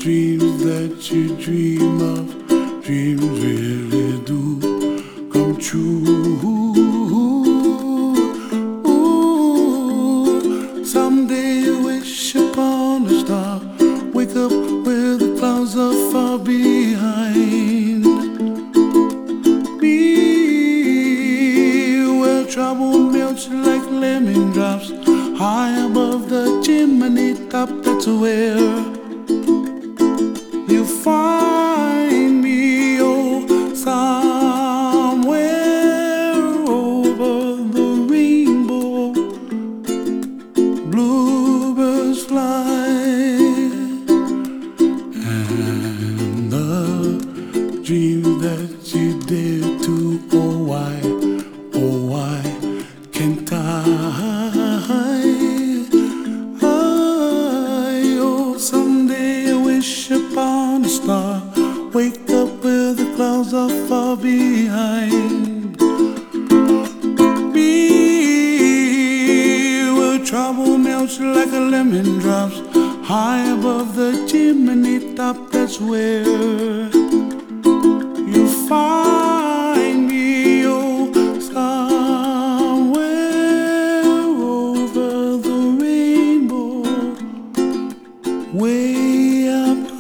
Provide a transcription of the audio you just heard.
dreams that you dream of, dreams really do come true. Someday you wish upon a star, wake up where the clouds are far behind. Be where trouble melts like lemon drops, high above the chimney top. That's where you find me, oh, somewhere over the rainbow. Bluebirds fly, and the dream that you dare to, oh why can't I? Oh, someday I wish upon a star, wake up where the clouds are far behind. Be where trouble melts like a lemon drops, high above the chimney top. That's where you find me, oh, somewhere over the rainbow, way up